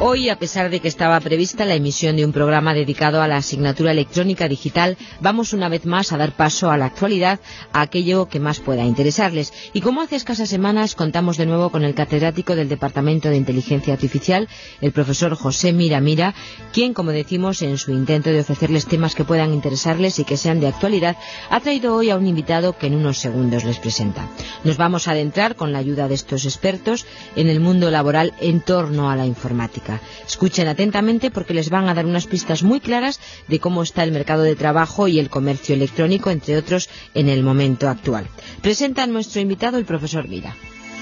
Hoy, a pesar de que estaba prevista la emisión de un programa dedicado a la asignatura electrónica digital, vamos una vez más a dar paso a la actualidad, a aquello que más pueda interesarles. Y como hace escasas semanas, contamos de nuevo con el catedrático del Departamento de Inteligencia Artificial, el profesor José Mira, quien, como decimos, en su intento de ofrecerles temas que puedan interesarles y que sean de actualidad, ha traído hoy a un invitado que en unos segundos les presenta. Nos vamos a adentrar, con la ayuda de estos expertos, en el mundo laboral en torno a la informática. Escuchen atentamente porque les van a dar unas pistas muy claras de cómo está el mercado de trabajo y el comercio electrónico, entre otros, en el momento actual. Presenta a nuestro invitado, el profesor Mira.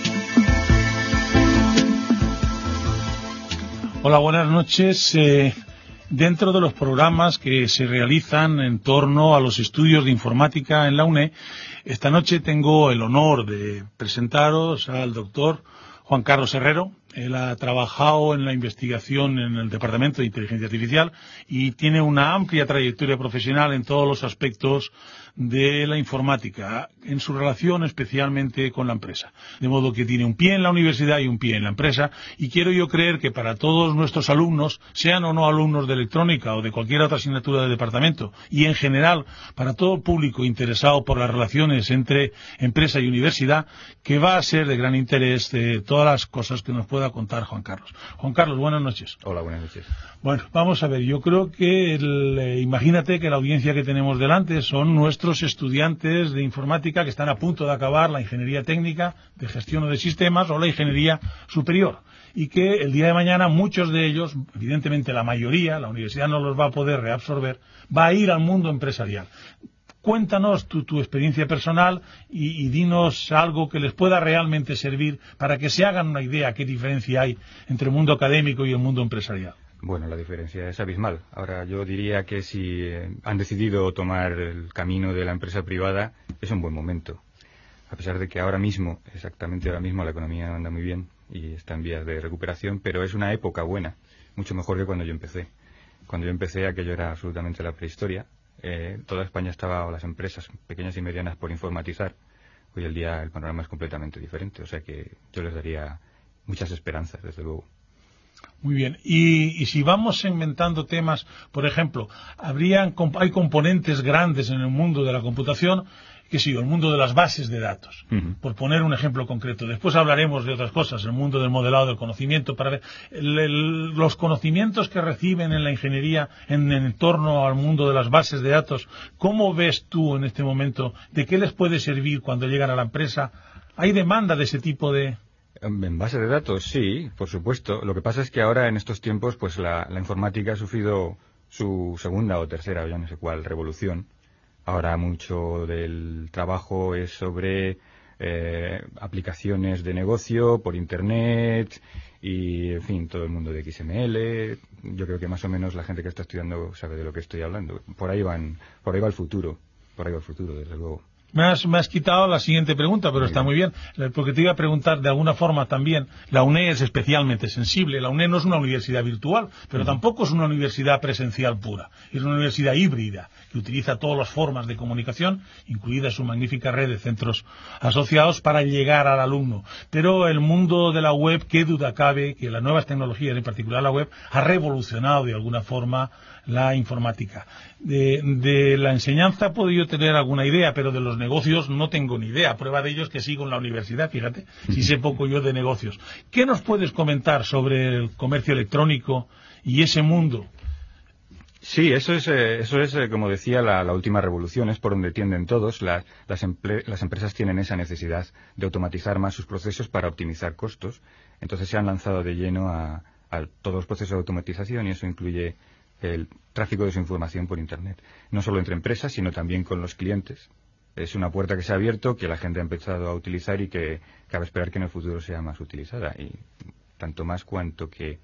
Hola, buenas noches. Dentro de los programas que se realizan en torno a los estudios de informática en la UNED, esta noche tengo el honor de presentaros al doctor Juan Carlos Herrero. Él ha trabajado en la investigación en el Departamento de Inteligencia Artificial y tiene una amplia trayectoria profesional en todos los aspectos de la informática, en su relación especialmente con la empresa. De modo que tiene un pie en la universidad y un pie en la empresa, y quiero yo creer que para todos nuestros alumnos, sean o no alumnos de electrónica o de cualquier otra asignatura del departamento, y en general para todo el público interesado por las relaciones entre empresa y universidad, que va a ser de gran interés de todas las cosas que nos pueda contar Juan Carlos. Juan Carlos, buenas noches. Hola, buenas noches. Bueno, vamos a ver, yo creo que imagínate que la audiencia que tenemos delante son nuestros estudiantes de informática que están a punto de acabar la ingeniería técnica de gestión de sistemas o la ingeniería superior, y que el día de mañana muchos de ellos, evidentemente la mayoría, la universidad no los va a poder reabsorber, va a ir al mundo empresarial. Cuéntanos tu experiencia personal y dinos algo que les pueda realmente servir para que se hagan una idea qué diferencia hay entre el mundo académico y el mundo empresarial. Bueno, la diferencia es abismal. Ahora, yo diría que si han decidido tomar el camino de la empresa privada, es un buen momento. A pesar de que ahora mismo, exactamente ahora mismo, la economía anda muy bien y está en vías de recuperación, pero es una época buena, mucho mejor que cuando yo empecé. Cuando yo empecé, aquello era absolutamente la prehistoria. Toda España estaba, o las empresas pequeñas y medianas, por informatizar. Hoy en día el panorama es completamente diferente, o sea que yo les daría muchas esperanzas, desde luego. Muy bien. Y si vamos inventando temas, por ejemplo, hay componentes grandes en el mundo de la computación, que sí, el mundo de las bases de datos, por poner un ejemplo concreto. Después hablaremos de otras cosas, el mundo del modelado del conocimiento, para ver los conocimientos que reciben en la ingeniería en torno al mundo de las bases de datos. ¿Cómo ves tú en este momento? ¿De qué les puede servir cuando llegan a la empresa? ¿Hay demanda de ese tipo de...? En base de datos, sí, por supuesto. Lo que pasa es que ahora, en estos tiempos, pues la informática ha sufrido su segunda o tercera, ya no sé cuál, revolución. Ahora mucho del trabajo es sobre aplicaciones de negocio por Internet y, en fin, todo el mundo de XML. Yo creo que más o menos la gente que está estudiando sabe de lo que estoy hablando. Por ahí va el futuro, desde luego. Me has quitado la siguiente pregunta, pero está muy bien, porque te iba a preguntar de alguna forma también. La UNED es especialmente sensible. La UNED no es una universidad virtual, pero tampoco es una universidad presencial pura. Es una universidad híbrida que utiliza todas las formas de comunicación, incluida su magnífica red de centros asociados, para llegar al alumno. Pero el mundo de la web, qué duda cabe que las nuevas tecnologías, en particular la web, ha revolucionado de alguna forma la informática. De la enseñanza puedo yo tener alguna idea, pero de los negocios no tengo ni idea. Prueba de ello es que sigo en la universidad, fíjate, si sé poco yo de negocios. ¿Qué nos puedes comentar sobre el comercio electrónico y ese mundo? Sí, eso es como decía, la última revolución, es por donde tienden todos. Las empresas tienen esa necesidad de automatizar más sus procesos para optimizar costos. Entonces se han lanzado de lleno a todos los procesos de automatización, y eso incluye el tráfico de su información por Internet. No solo entre empresas, sino también con los clientes. Es una puerta que se ha abierto, que la gente ha empezado a utilizar y que cabe esperar que en el futuro sea más utilizada. Y tanto más cuanto que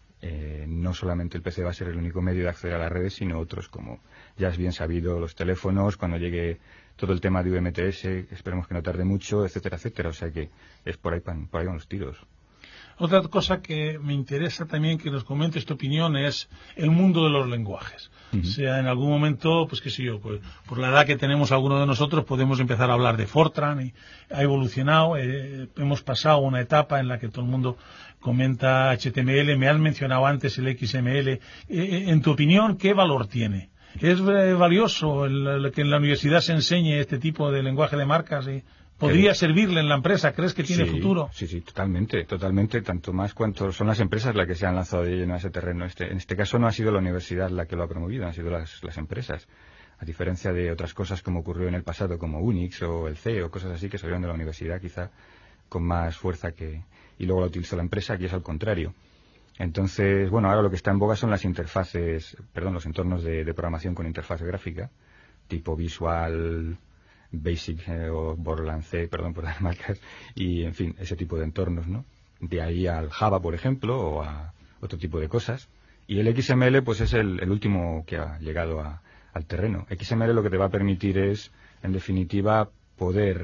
no solamente el PC va a ser el único medio de acceder a las redes, sino otros, como ya es bien sabido, los teléfonos, cuando llegue todo el tema de UMTS, esperemos que no tarde mucho, etcétera, etcétera. O sea que es por ahí van los tiros. Otra cosa que me interesa también que nos comentes tu opinión es el mundo de los lenguajes. O sea, en algún momento, pues qué sé yo, pues por la edad que tenemos algunos de nosotros podemos empezar a hablar de Fortran y ha evolucionado. Hemos pasado una etapa en la que todo el mundo comenta HTML. Me has mencionado antes el XML. En tu opinión, ¿qué valor tiene? ¿Es valioso que en la universidad se enseñe este tipo de lenguaje de marcas? ¿Podría servirle en la empresa? ¿Crees que tiene futuro? Sí, totalmente, tanto más cuanto son las empresas las que se han lanzado de lleno a ese terreno. En este caso no ha sido la universidad la que lo ha promovido, han sido las empresas, a diferencia de otras cosas como ocurrió en el pasado, como Unix o el C o cosas así que salieron de la universidad quizá con más fuerza y luego la utilizó la empresa, aquí es al contrario. Entonces, bueno, ahora lo que está en boga son los entornos de programación con interfaz gráfica, tipo Visual Basic o Borderlands C, perdón por las marcas, y en fin, ese tipo de entornos, ¿no? De ahí al Java, por ejemplo, o a otro tipo de cosas. Y el XML, pues es el último que ha llegado al terreno. XML lo que te va a permitir es, en definitiva, poder,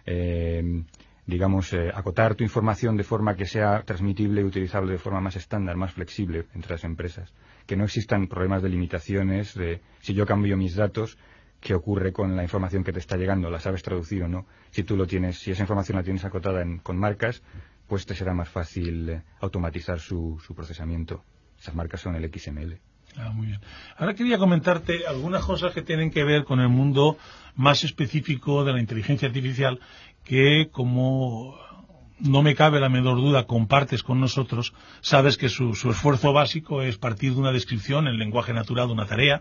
acotar tu información de forma que sea transmitible y utilizable de forma más estándar, más flexible entre las empresas. Que no existan problemas de limitaciones de si yo cambio mis datos, qué ocurre con la información que te está llegando, la sabes traducir o no. Si esa información la tienes acotada con marcas, pues te será más fácil automatizar su procesamiento. Esas marcas son el XML. Muy bien. Ahora quería comentarte algunas cosas que tienen que ver con el mundo más específico de la inteligencia artificial, que como no me cabe la menor duda compartes con nosotros. Sabes que su esfuerzo básico es partir de una descripción en lenguaje natural de una tarea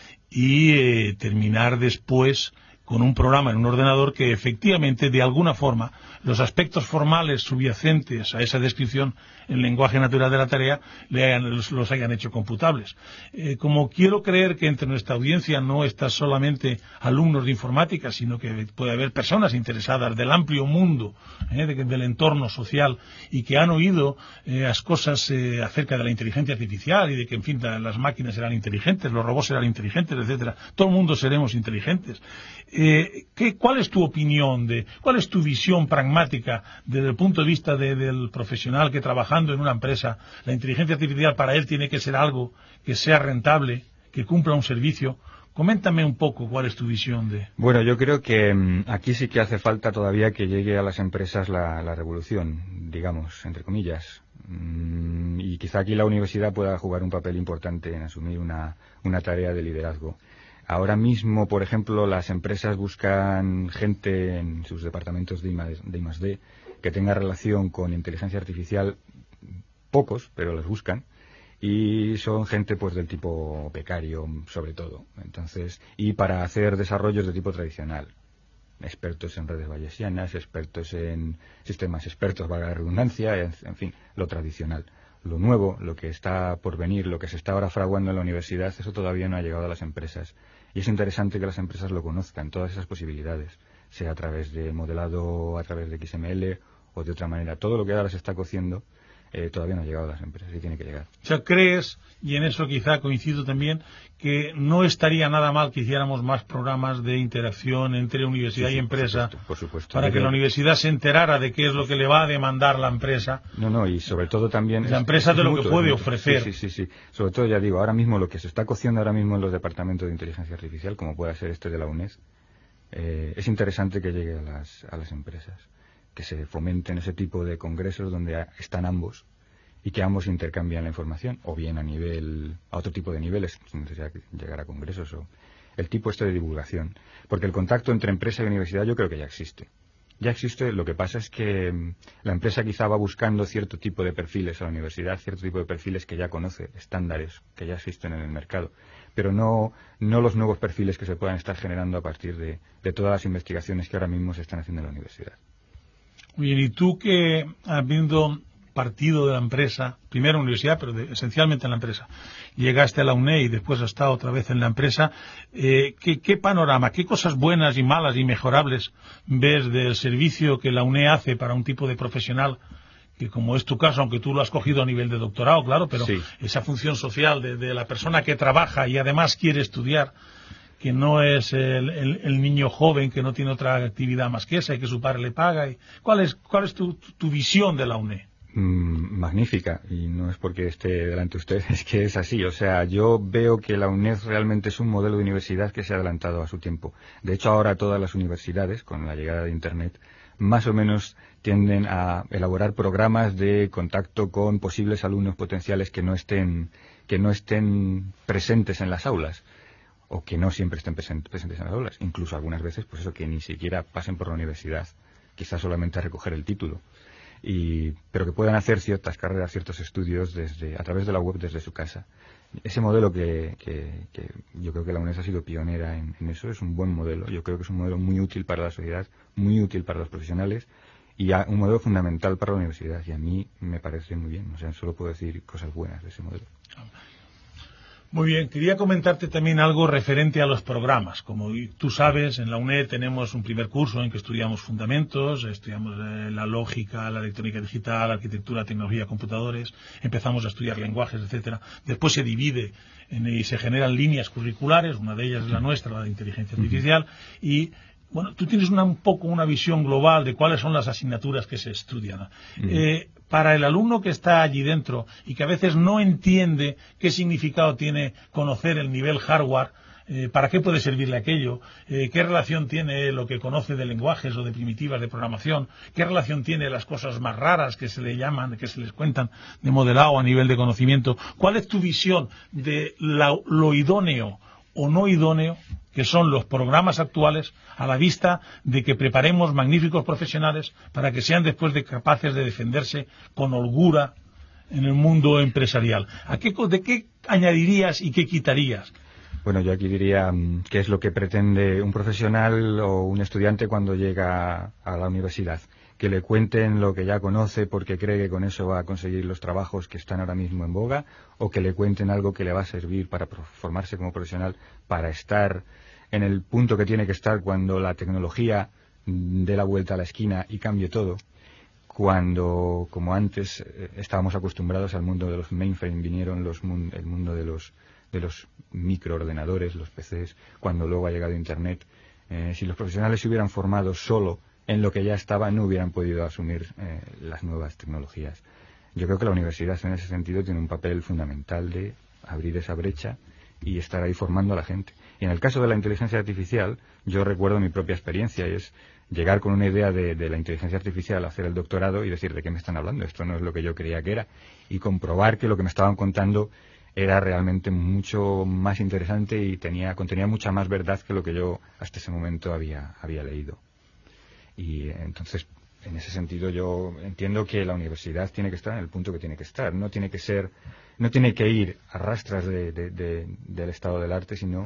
y terminar después con un programa en un ordenador que efectivamente, de alguna forma, los aspectos formales subyacentes a esa descripción en lenguaje natural de la tarea los hayan hecho computables. Como quiero creer que entre nuestra audiencia no están solamente alumnos de informática, sino que puede haber personas interesadas del amplio mundo del entorno social y que han oído las cosas acerca de la inteligencia artificial y de que, en fin, las máquinas serán inteligentes, los robots serán inteligentes, etcétera. Todo el mundo seremos inteligentes. ¿Cuál es tu opinión, cuál es tu visión pragmática desde el punto de vista del profesional que trabajando en una empresa, la inteligencia artificial para él tiene que ser algo que sea rentable, que cumpla un servicio? Coméntame un poco cuál es tu visión de... Bueno, yo creo que aquí sí que hace falta todavía que llegue a las empresas la revolución, digamos, entre comillas. Y quizá aquí la universidad pueda jugar un papel importante en asumir una tarea de liderazgo. Ahora mismo, por ejemplo, las empresas buscan gente en sus departamentos de I+D que tenga relación con inteligencia artificial, pocos, pero los buscan, y son gente pues del tipo becario, sobre todo. Entonces, y para hacer desarrollos de tipo tradicional, expertos en redes bayesianas, expertos en sistemas expertos, valga la redundancia, en fin, lo tradicional. Lo nuevo, lo que está por venir, lo que se está ahora fraguando en la universidad, eso todavía no ha llegado a las empresas. Y es interesante que las empresas lo conozcan, todas esas posibilidades, sea a través de modelado, a través de XML o de otra manera. Todo lo que ahora se está cociendo todavía no ha llegado a las empresas y tiene que llegar. O sea, ¿crees, y en eso quizá coincido también, que no estaría nada mal que hiciéramos más programas de interacción entre universidad y empresa, por supuesto, para que la universidad se enterara de qué es lo que le va a demandar la empresa? No, y sobre todo también... La empresa de lo que puede ofrecer. Sí. Sobre todo, ya digo, ahora mismo lo que se está cociendo ahora mismo en los departamentos de inteligencia artificial, como pueda ser este de la UNED, es interesante que llegue a las empresas, que se fomenten ese tipo de congresos donde están ambos y que ambos intercambian la información, o bien a otro tipo de niveles, sin necesidad de llegar a congresos, o el tipo de divulgación. Porque el contacto entre empresa y universidad yo creo que ya existe. Ya existe, lo que pasa es que la empresa quizá va buscando cierto tipo de perfiles a la universidad, cierto tipo de perfiles que ya conoce, estándares que ya existen en el mercado, pero no los nuevos perfiles que se puedan estar generando a partir de todas las investigaciones que ahora mismo se están haciendo en la universidad. Bien, y tú que habiendo partido de la empresa, primero en la universidad, pero esencialmente en la empresa, llegaste a la UNED y después has estado otra vez en la empresa, ¿qué panorama, qué cosas buenas y malas y mejorables ves del servicio que la UNED hace para un tipo de profesional que, como es tu caso, aunque tú lo has cogido a nivel de doctorado, claro, pero sí, esa función social de la persona que trabaja y además quiere estudiar, que no es el niño joven que no tiene otra actividad más que esa y que su padre le paga? ¿Cuál es tu visión de la UNED? Magnífica, y no es porque esté delante de usted, es que es así. O sea, yo veo que la UNED realmente es un modelo de universidad que se ha adelantado a su tiempo. De hecho, ahora todas las universidades, con la llegada de Internet, más o menos tienden a elaborar programas de contacto con posibles alumnos potenciales que no estén presentes en las aulas, o que no siempre estén presentes en las aulas. Incluso algunas veces, pues eso, que ni siquiera pasen por la universidad, quizás solamente a recoger el título. Pero que puedan hacer ciertas carreras, ciertos estudios a través de la web desde su casa. Ese modelo que yo creo que la UNED ha sido pionera en eso, es un buen modelo. Yo creo que es un modelo muy útil para la sociedad, muy útil para los profesionales y un modelo fundamental para la universidad. Y a mí me parece muy bien. O sea, solo puedo decir cosas buenas de ese modelo. Muy bien, quería comentarte también algo referente a los programas. Como tú sabes, en la UNED tenemos un primer curso en que estudiamos fundamentos, estudiamos la lógica, la electrónica digital, arquitectura, tecnología, computadores, empezamos a estudiar lenguajes, etcétera. Después se divide y se generan líneas curriculares, una de ellas es la nuestra, la de inteligencia artificial, y bueno, tú tienes un poco una visión global de cuáles son las asignaturas que se estudian. Para el alumno que está allí dentro y que a veces no entiende qué significado tiene conocer el nivel hardware, ¿para qué puede servirle aquello? ¿Qué relación tiene lo que conoce de lenguajes o de primitivas de programación? ¿Qué relación tiene las cosas más raras que se le llaman, que se les cuentan de modelado a nivel de conocimiento? ¿Cuál es tu visión de lo idóneo o no idóneo que son los programas actuales a la vista de que preparemos magníficos profesionales para que sean después capaces de defenderse con holgura en el mundo empresarial? ¿De qué añadirías y qué quitarías? Bueno, yo aquí diría qué es lo que pretende un profesional o un estudiante cuando llega a la universidad. Que le cuenten lo que ya conoce porque cree que con eso va a conseguir los trabajos que están ahora mismo en boga, o que le cuenten algo que le va a servir para formarse como profesional, para estar en el punto que tiene que estar cuando la tecnología dé la vuelta a la esquina y cambie todo. Cuando, como antes, estábamos acostumbrados al mundo de los mainframe, vinieron el mundo de los microordenadores, los PCs, cuando luego ha llegado Internet. Si los profesionales se hubieran formado solo en lo que ya estaba, no hubieran podido asumir las nuevas tecnologías. Yo creo que la universidad en ese sentido tiene un papel fundamental de abrir esa brecha y estar ahí formando a la gente. Y en el caso de la inteligencia artificial, yo recuerdo mi propia experiencia, y es llegar con una idea de la inteligencia artificial, hacer el doctorado y decir, ¿de qué me están hablando? Esto no es lo que yo creía que era. Y comprobar que lo que me estaban contando era realmente mucho más interesante y contenía mucha más verdad que lo que yo hasta ese momento había leído. Y entonces, en ese sentido, yo entiendo que la universidad tiene que estar en el punto que tiene que estar. No tiene que ir a rastras del estado del arte, sino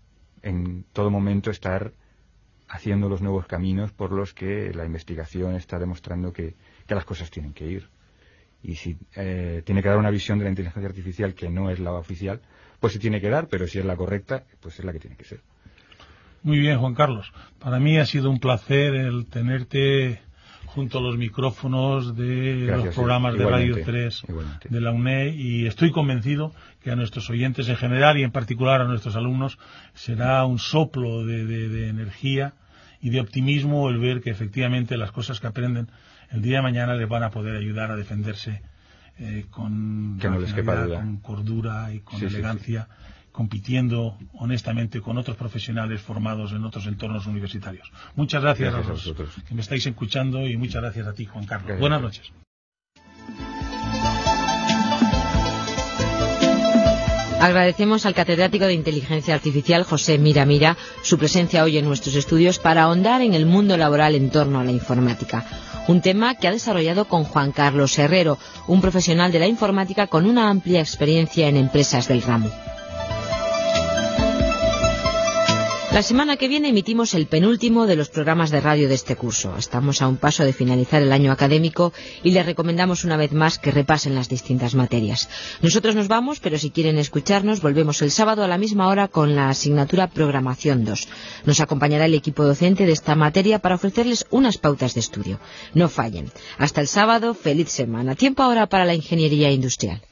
en todo momento estar haciendo los nuevos caminos por los que la investigación está demostrando que las cosas tienen que ir. Y si tiene que dar una visión de la inteligencia artificial que no es la oficial, pues se tiene que dar, pero si es la correcta, pues es la que tiene que ser. Muy bien, Juan Carlos. Para mí ha sido un placer el tenerte junto a los micrófonos de los programas de Radio 3 de la UNED, y estoy convencido que a nuestros oyentes en general y en particular a nuestros alumnos será un soplo de energía y de optimismo el ver que efectivamente las cosas que aprenden el día de mañana les van a poder ayudar a defenderse con cordura y con elegancia. Compitiendo honestamente con otros profesionales formados en otros entornos universitarios. Muchas gracias a los que me estáis escuchando y muchas gracias a ti, Juan Carlos. Gracias. Buenas noches. Agradecemos al catedrático de Inteligencia Artificial, José Mira, su presencia hoy en nuestros estudios para ahondar en el mundo laboral en torno a la informática. Un tema que ha desarrollado con Juan Carlos Herrero, un profesional de la informática con una amplia experiencia en empresas del ramo. La semana que viene emitimos el penúltimo de los programas de radio de este curso. Estamos a un paso de finalizar el año académico y les recomendamos una vez más que repasen las distintas materias. Nosotros nos vamos, pero si quieren escucharnos, volvemos el sábado a la misma hora con la asignatura Programación 2. Nos acompañará el equipo docente de esta materia para ofrecerles unas pautas de estudio. No fallen. Hasta el sábado, feliz semana. Tiempo ahora para la ingeniería industrial.